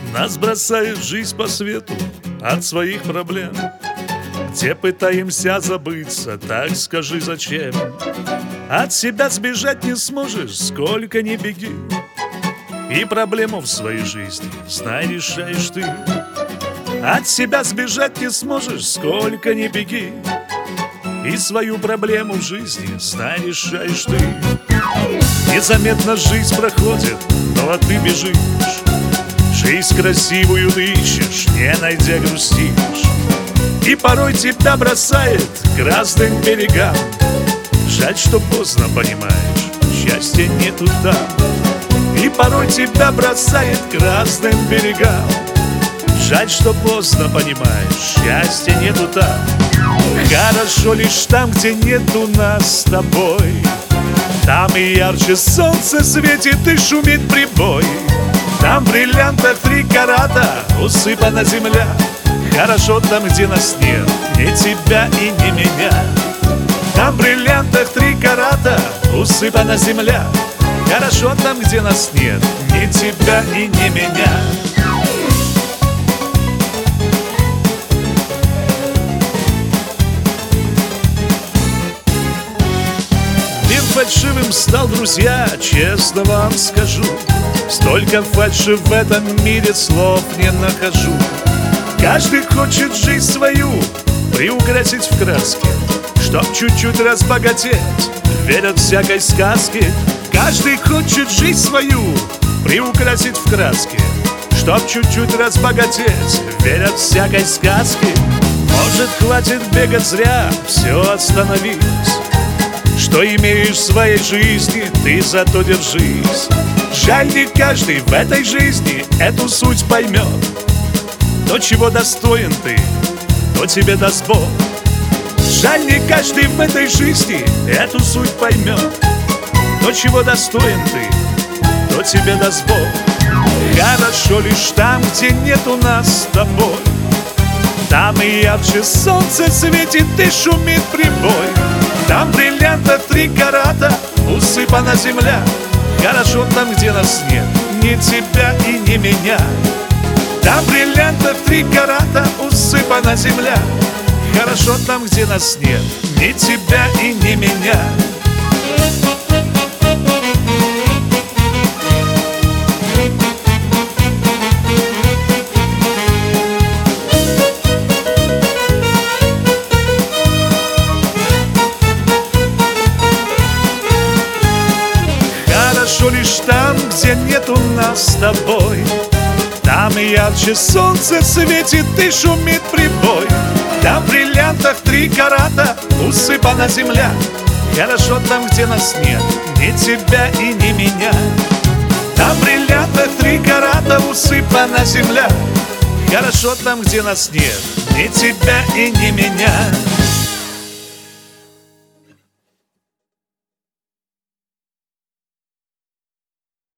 Нас бросает жизнь по свету от своих проблем, где пытаемся забыться, так скажи зачем. От себя сбежать не сможешь, сколько ни беги, и проблему в своей жизни, знай, решаешь ты. От себя сбежать не сможешь, сколько ни беги, и свою проблему в жизни, знай, решаешь ты. Незаметно жизнь проходит, но ты бежишь. Жизнь красивую ты ищешь, не найдя грустишь. И порой тебя бросает к разным берегам. Жаль, что поздно понимаешь, счастья нету там. И порой тебя бросает к разным берегам. Жаль, что поздно понимаешь, счастья нету там. Хорошо лишь там, где нету нас с тобой. Там и ярче солнце светит, и шумит прибой. Там в бриллиантах 3 карата усыпана земля. Хорошо там, где нас нет, ни тебя и ни меня. Там в бриллиантах 3 карата усыпана земля. Хорошо там, где нас нет, ни тебя и ни меня. Мир фальшивым стал, друзья, честно вам скажу. Столько фальши в этом мире, слов не нахожу. Каждый хочет жизнь свою приукрасить в краске, чтоб чуть-чуть разбогатеть, верят всякой сказке. Каждый хочет жизнь свою приукрасить в краске, чтоб чуть-чуть разбогатеть, верят всякой сказке. Может, хватит бегать зря, все остановись. Что имеешь в своей жизни, ты зато держись. Жаль, не каждый в этой жизни эту суть поймет. То, чего достоин ты, то тебе даст Бог. Жаль, не каждый в этой жизни эту суть поймет. То, чего достоин ты, то тебе даст Бог. Хорошо лишь там, где нету нас с тобой. Там и ярче солнце светит, и шумит прибой. Там в бриллиантах 3 карата усыпана земля. Хорошо там, где нас нет, ни тебя и ни меня. Там в бриллиантах 3 карата усыпана земля. Хорошо там, где нас нет, ни тебя и ни меня. Хорошо лишь там, где нету нас с тобой. Там и ярче солнце светит, и шумит прибой. Там в бриллиантах 3 карата усыпана земля. Хорошо там, где нас нет, ни тебя и ни меня. Там в бриллиантах 3 карата усыпана земля. Хорошо там, где нас нет, ни тебя и ни меня.